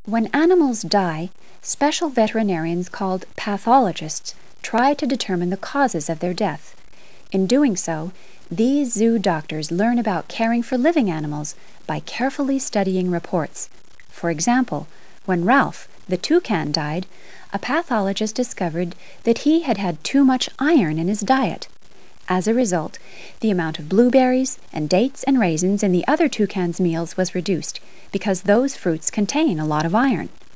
When animals die, special veterinarians called pathologists try to determine the causes of their death. In doing so, these zoo doctors learn about caring for living animals by carefully studying reports. For example, when Ralph, the toucan, died, a pathologist discovered that he had had too much iron in his diet. As a result, the amount of blueberries and dates and raisins in the other toucan's meals was reduced because those fruits contain a lot of iron.